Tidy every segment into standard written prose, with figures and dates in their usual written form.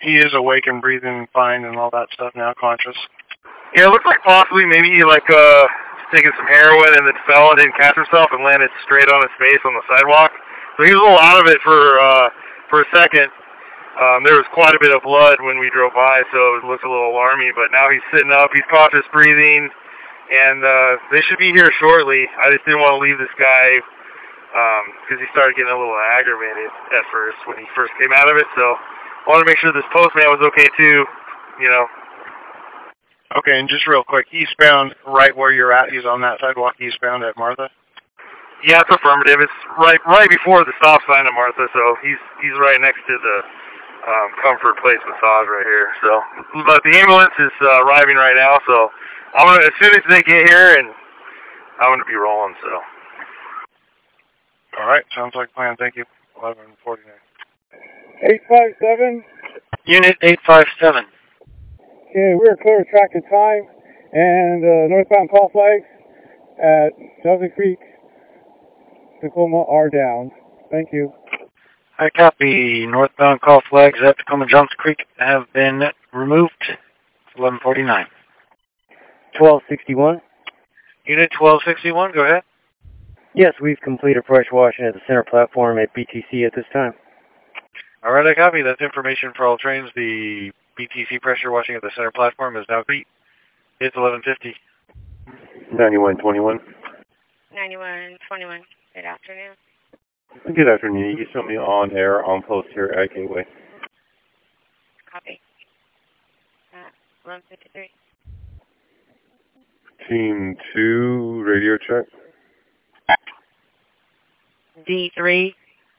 He is awake and breathing fine and all that stuff now, conscious. Yeah, it looks like possibly maybe he taking some heroin and then fell and didn't catch himself and landed straight on his face on the sidewalk. So he was a little out of it for a second. There was quite a bit of blood when we drove by, so it looked a little alarming. But now he's sitting up, he's conscious breathing, and they should be here shortly. I just didn't want to leave this guy because he started getting a little aggravated at first when he first came out of it. So I wanted to make sure this postman was okay too, you know. Okay, and just real quick, eastbound, right where you're at, he's on that sidewalk eastbound at Martha? Yeah, it's affirmative. It's right before the stop sign at Martha, so he's right next to the Comfort Place massage right here. So, but the ambulance is arriving right now, so as soon as they get here, and I'm gonna be rolling. So. All right, sounds like a plan. Thank you. 1149. 857. Unit 857. Okay, we're clear of track and time, and northbound call flags at Delta Creek, Tacoma are down. Thank you. I copy. Northbound call flags at Tacoma Johnson Creek have been removed. 1149. 1261. Unit 1261, go ahead. Yes, we've completed pressure washing at the center platform at BTC at this time. All right, I copy. That's information for all trains. The BTC pressure washing at the center platform is now complete. It's 1150. 9121. 9121. Good afternoon. Good afternoon. You can show me on air on post here at Gateway. Copy. 1153. Team 2, radio check. D3.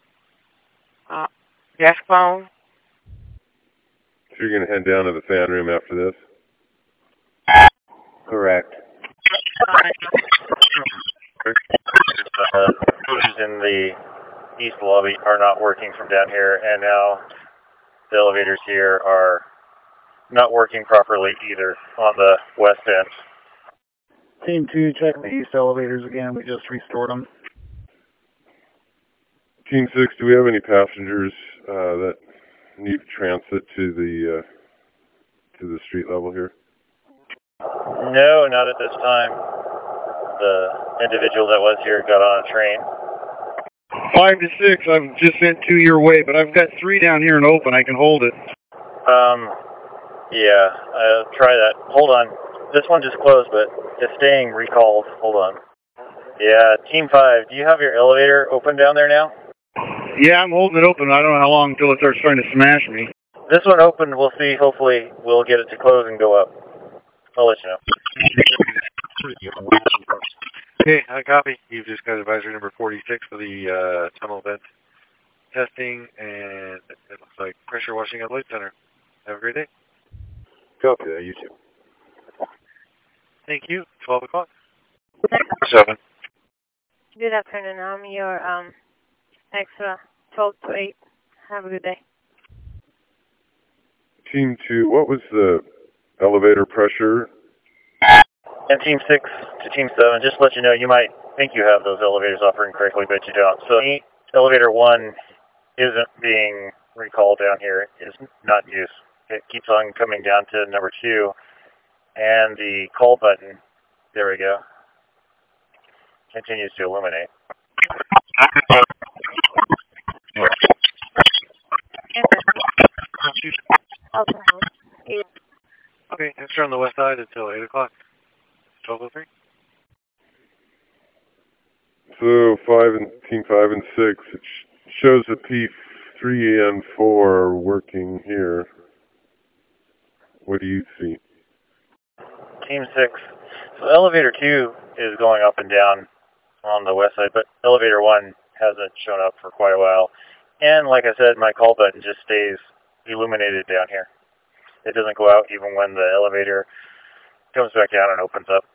Desk phone. So you're going to head down to the fan room after this? Correct. Coaches in the east lobby are not working from down here, and now the elevators here are not working properly either on the west end. Team 2, check the east elevators again. We just restored them. Team 6, do we have any passengers that need transit to the street level here? No, not at this time. The individual that was here got on a train. 5 to 6, I've just sent 2 your way, but I've got 3 down here and open. I can hold it. Yeah, I'll try that. Hold on. This one just closed, but it's staying recalled. Hold on. Yeah, Team 5, do you have your elevator open down there now? Yeah, I'm holding it open. I don't know how long until it starts trying to smash me. This one opened. We'll see. Hopefully, we'll get it to close and go up. I'll let you know. Okay, I copy. You've just got advisory number 46 for the tunnel vent testing, and it looks like pressure washing at Light Center. Have a great day. Copy that, you too. Thank you. 12 o'clock. 7. Good afternoon. I'm your extra 12 to 8. Have a good day. Team 2, what was the elevator pressure? And Team 6 to Team 7, just to let you know, you might think you have those elevators operating correctly, but you don't. So elevator 1 isn't being recalled down here. It's not in use. It keeps on coming down to number 2. And the call button, there we go, continues to illuminate. Okay, extra on the west side until 8 o'clock. 12:03. So Team 5 and 6, it shows the P3 and 4 are working here. What do you see? Team 6. So elevator 2 is going up and down on the west side, but elevator 1 hasn't shown up for quite a while. And like I said, my call button just stays illuminated down here. It doesn't go out even when the elevator comes back down and opens up.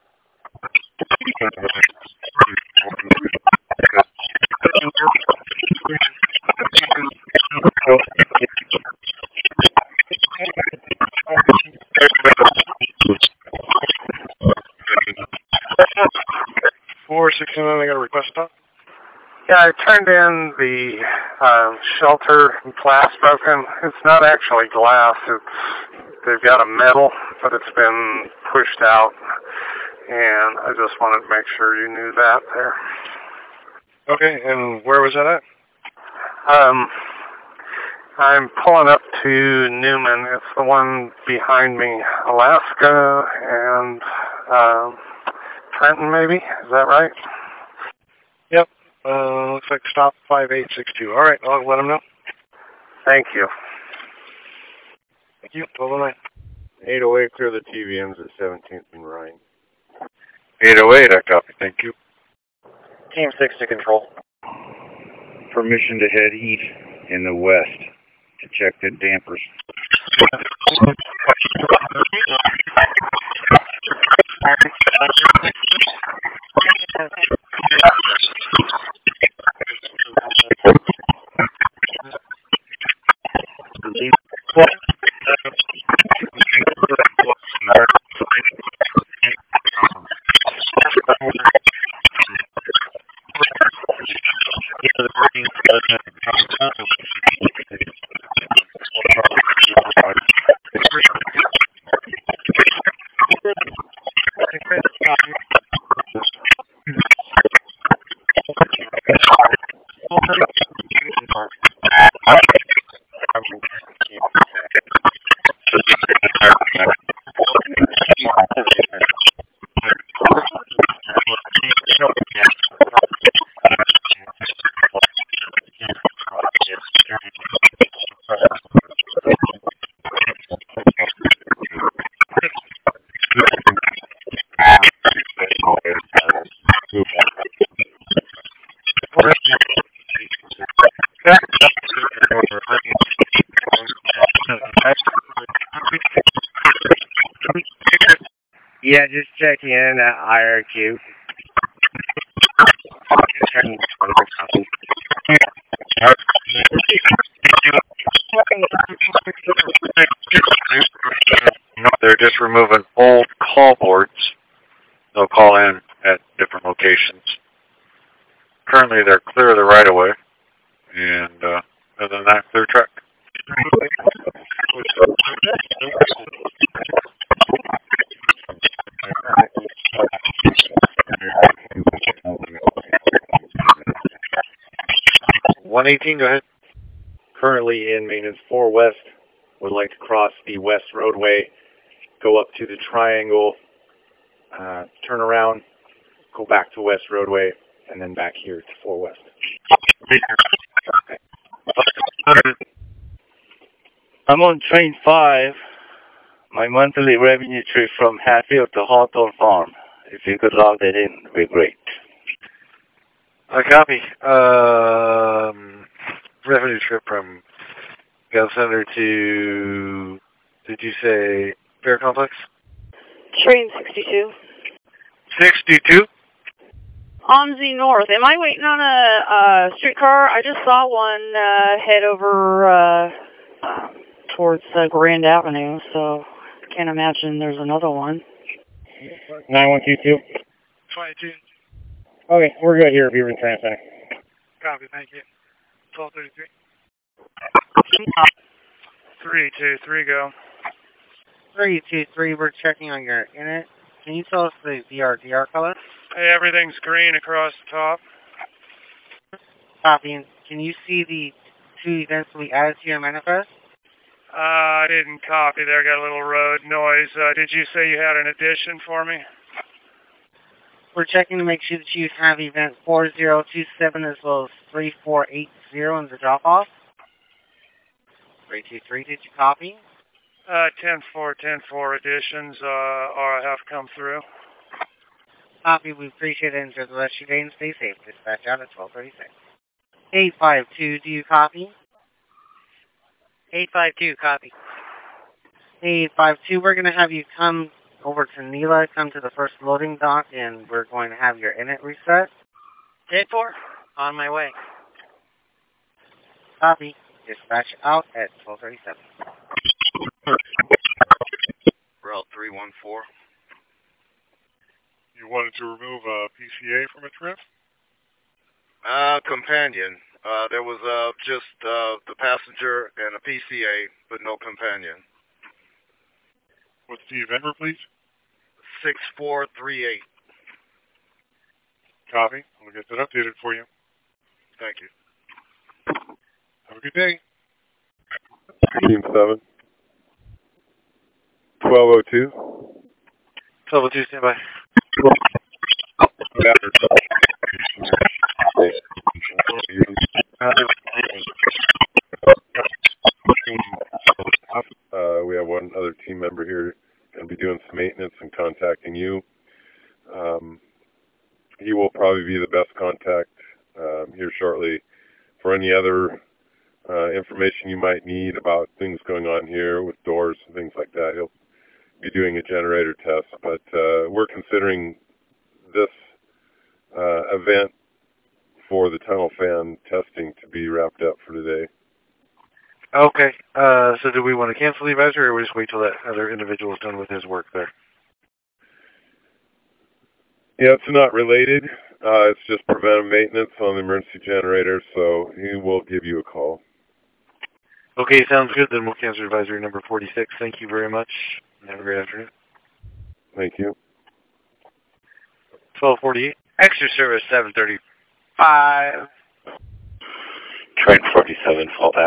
Four 69, I got a request stop. Yeah, I turned in the shelter glass broken. It's not actually glass. They've got a metal, but it's been pushed out. And I just wanted to make sure you knew that there. Okay, and where was that at? I'm pulling up to Newman. It's the one behind me. Alaska and Trenton, maybe? Is that right? Yep. Looks like stop 5862. All right, I'll let them know. Thank you. Thank you. 1209. 808, clear the TVMs at 17th and Ryan. 808, I copy. Thank you. Team 6 to control. Permission to head east in the west to check the dampers. Yeah, just checking in at IRQ. They're just removing old call boards. They'll call in at different locations. Currently, they're clear of the right-of-way. And other than that, clear track. $118, go ahead. Currently in maintenance 4 West. Would like to cross the West Roadway, go up to the Triangle, turn around, go back to West Roadway, and then back here to 4 West. I'm on train 5. My monthly revenue trip from Hatfield to Hawthorne Farm. If you could log that in, it would be great. I copy. Revenue trip from Gal Center to, did you say Fair Complex? Train 62. 62? On the north. Am I waiting on a streetcar? I just saw one head over towards Grand Avenue, so I can't imagine there's another one. 9122. 22. Okay, we're good here at Beaver Trans Center. Copy, thank you. 1233. 323, go. 323, we're checking on your init. Can you tell us the VRDR color? Hey, everything's green across the top. Copy. And can you see the 2 events we added to your manifest? I didn't copy there. Got a little road noise. Did you say you had an addition for me? We're checking to make sure that you have event 4027 as well as 3480 in the drop-off. 323, did you copy? 10-4 additions have come through. Copy, we appreciate it. Enjoy the rest of your day and stay safe. Dispatch out at 1236. 852, do you copy? 852, copy. 852, we're going to have you come over to Nila, come to the first loading dock, and we're going to have your init reset. 10-4, on my way. Copy. Dispatch out at 1237. Route 314. You wanted to remove a PCA from a trip? Companion. There was just the passenger and a PCA, but no companion. What's the event number, please? 6438. Copy. I'll get that updated for you. Thank you. Have a good day. Team 7. 1202. 1202, stand by. We have one other team member here going to be doing some maintenance and contacting you. He will probably be the best contact here shortly for any other information you might need about things going on here with doors and things like that. He'll be doing a generator test, but we're considering this event for the tunnel fan testing to be wrapped up for today. Okay. So do we want to cancel the advisory, or we just wait till that other individual is done with his work there? Yeah, it's not related. It's just preventive maintenance on the emergency generator, so he will give you a call. Okay, sounds good. Then we'll cancel advisory number 46. Thank you very much. Have a great afternoon. Thank you. 1248. Extra service 735. Train 47, fallback.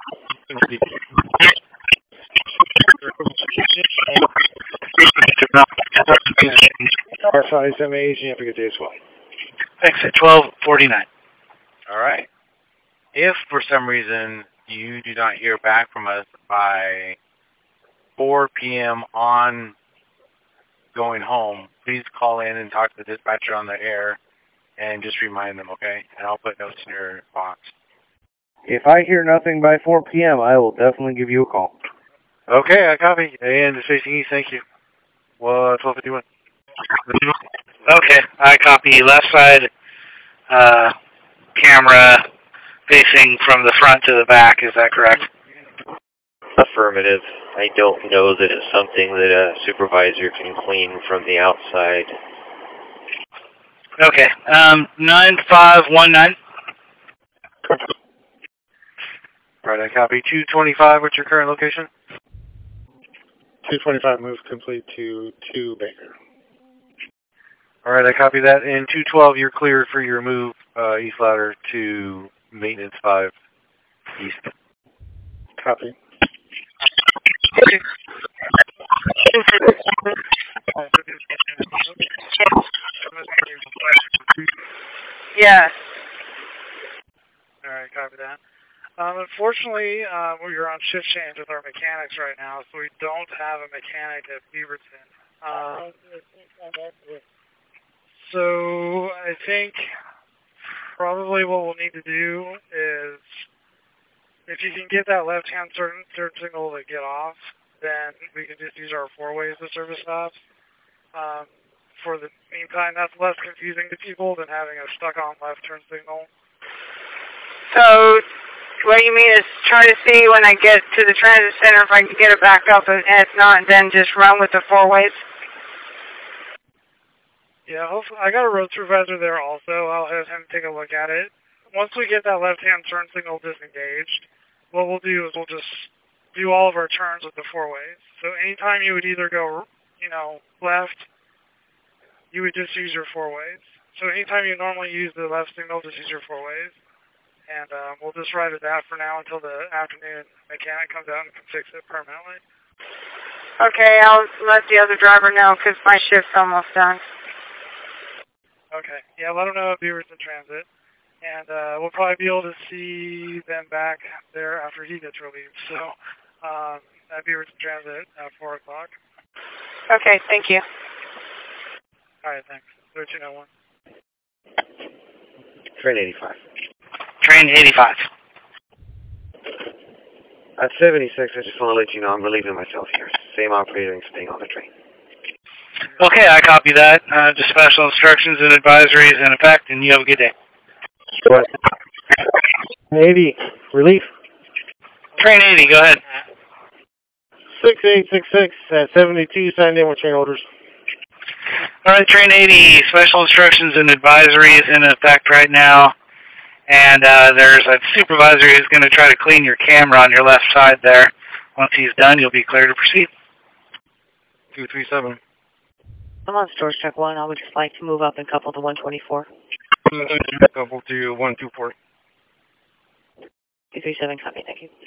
R578, you have a good day as well. Exit 1249. All right. If for some reason you do not hear back from us by 4 p.m. on going home, please call in and talk to the dispatcher on the air and just remind them, okay? And I'll put notes in your box. If I hear nothing by 4 p.m., I will definitely give you a call. Okay, I copy. And facing east, thank you. Well, 1251. Okay, I copy. Left side camera facing from the front to the back, is that correct? Affirmative. I don't know that it's something that a supervisor can clean from the outside. Okay, 9519. Right, I copy. 225, what's your current location? 225 moves complete to 2 Baker. All right, I copy that. And 212, you're clear for your move east ladder to maintenance 5 east. Copy. Yes. All right, copy that. Unfortunately, we're on shift change with our mechanics right now, so we don't have a mechanic at Beaverton. So I think probably what we'll need to do is, if you can get that left-hand turn signal to get off, then we can just use our 4-ways to service stops. For the meantime, that's less confusing to people than having a stuck-on left turn signal. So what you mean is try to see when I get to the transit center if I can get it back up, and if not, then just run with the 4-ways? Yeah, hopefully, I got a road supervisor there also. I'll have him take a look at it. Once we get that left-hand turn signal disengaged, what we'll do is we'll just do all of our turns with the 4-ways. So anytime you would either go, left, you would just use your 4-ways. So anytime you normally use the left signal, just use your 4-ways. And we'll just ride with that for now until the afternoon mechanic comes out and can fix it permanently. Okay, I'll let the other driver know because my shift's almost done. Okay, yeah, let them know if Beaver's in transit. And we'll probably be able to see them back there after he gets relieved. So at Beaver's in transit at 4 o'clock. Okay, thank you. All right, thanks. 1301. Train 85. Train 85. At 76, I just want to let you know I'm relieving myself here. Same operator and staying on the train. Okay, I copy that. Just special instructions and advisories in effect, and you have a good day. What? 80, relief. Train 80, go ahead. 6866 at 72, signed in with train orders. All right, Train 80, special instructions and advisories in effect right now. And there's a supervisor who's going to try to clean your camera on your left side there. Once he's done, you'll be clear to proceed. 237. I'm on storage truck 1. I would just like to move up and couple to 124. Couple to 124. 237, copy, thank you.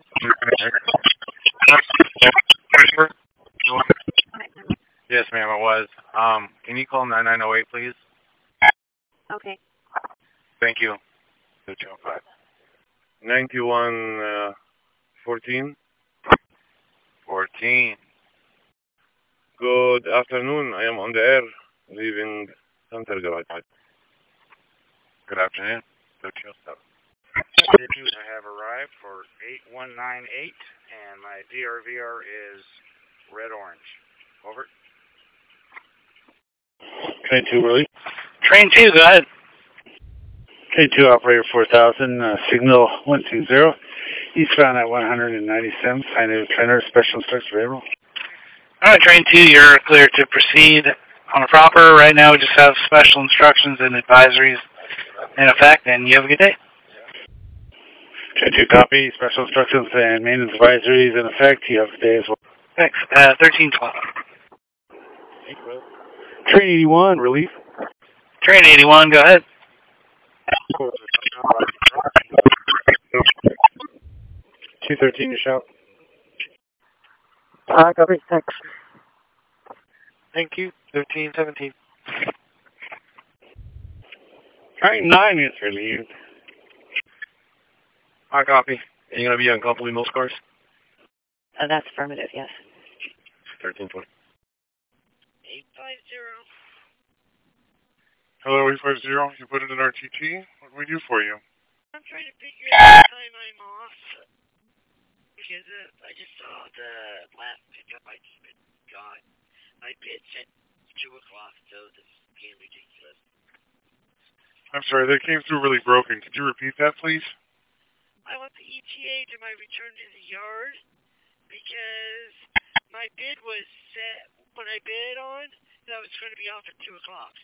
Yes, ma'am, it was. Can you call 9908, please? Okay. Thank you. 205. 9114. 14. Good afternoon. I am on the air, leaving Center Garage. Good afternoon. 207. I have arrived for 8198, and my DRVR is red-orange. Over. Train 2, really? Train 2, go ahead. Train 2, operator 4000, signal 120. Eastbound at 197th, Pioneer Trainer, special instructions available. All right, Train 2, you're clear to proceed on a proper. Right now, we just have special instructions and advisories in effect, and you have a good day. Train 2, copy. Special instructions and maintenance advisories in effect. You have a good day as well. Thanks. 1312. Train 81, relief. Train 81, go ahead. 213, your shout. Copy, thanks. Thank you. 1317. Train 9 is relieved. High copy. Are you going to be on Complete Mill Scars? That's affirmative, yes. 1320. 850. Hello, 850. You put it in RTT. What can we do for you? I'm trying to figure out the time I'm off. Because I just saw the last pickup I just got. My bid said 2 o'clock, so this is getting ridiculous. I'm sorry, that came through really broken. Could you repeat that, please? I want the ETA to my return to the yard because my bid was set when I bid on that I was going to be off at 2 o'clock.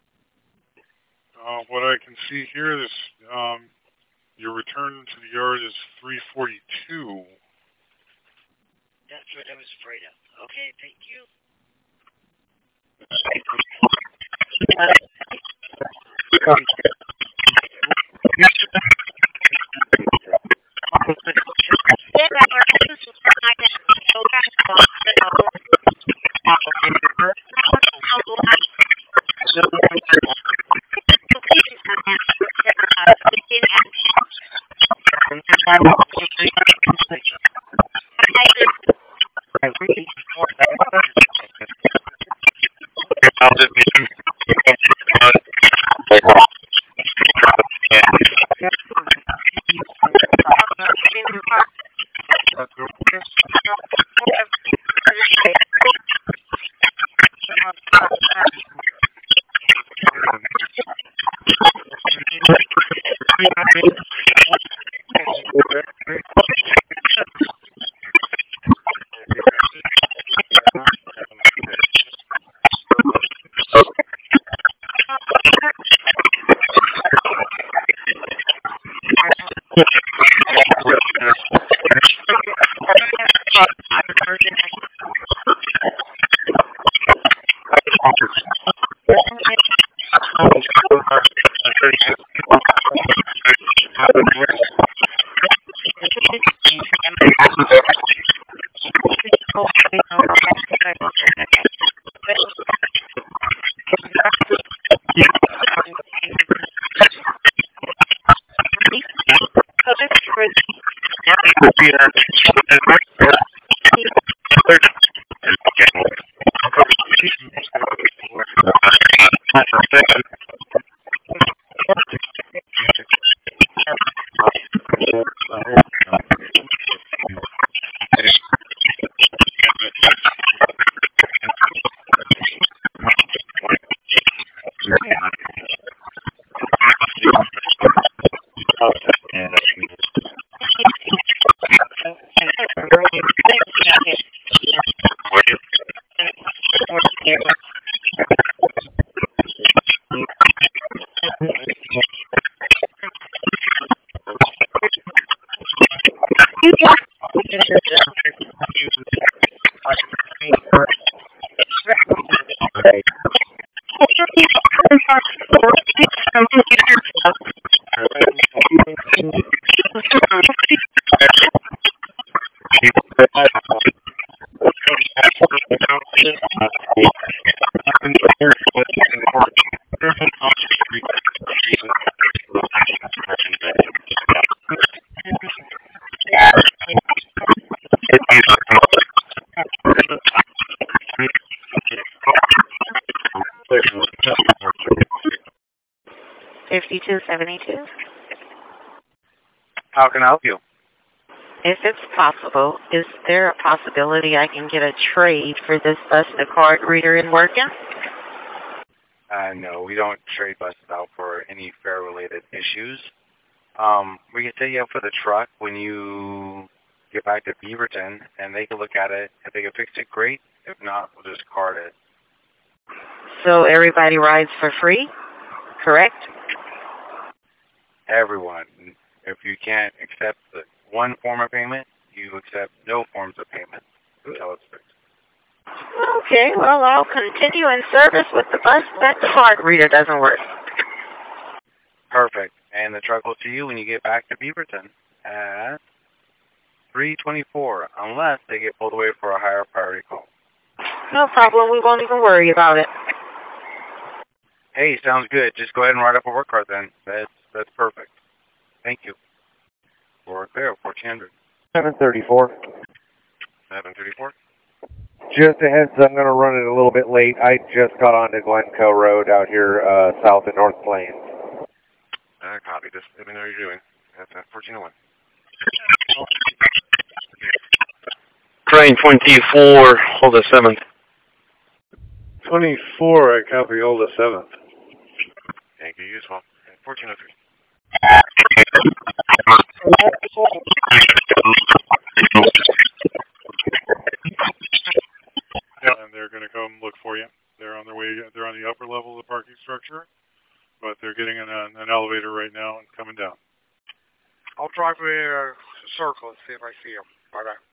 What I can see here is your return to the yard is 3:42. That's what I was afraid of. Okay, thank you. 5272. How can I help you? If it's possible, is there a possibility I can get a trade for this busted card reader in working? No, we don't trade buses out for any fare-related issues. We can set you up for the truck when you get back to Beaverton, and they can look at it. If they can fix it, great. If not, we'll just card it. So everybody rides for free, correct? Everyone. If you can't accept the one form of payment, you accept no forms of payment until it's fixed. Okay, well, I'll continue in service with the bus that the card reader doesn't work. Perfect. And the truck will see you when you get back to Beaverton at 3:24, unless they get pulled away for a higher priority call. No problem. We won't even worry about it. Hey, sounds good. Just go ahead and write up a work card then. That's perfect. Thank you. We're clear, 1400. 734. 734. Just a heads, I'm going to run it a little bit late. I just got onto Glencoe Road out here south of North Plains. Copy. Just let me know what you're doing. That's 1401. Train 24, hold the 7th. 24, I copy, hold the 7th. Thank you, you as well. 1403. And they're going to come look for you. They're on their way. They're on the upper level of the parking structure, but they're getting in an elevator right now and coming down. I'll drive a circle and see if I see him. Bye-bye.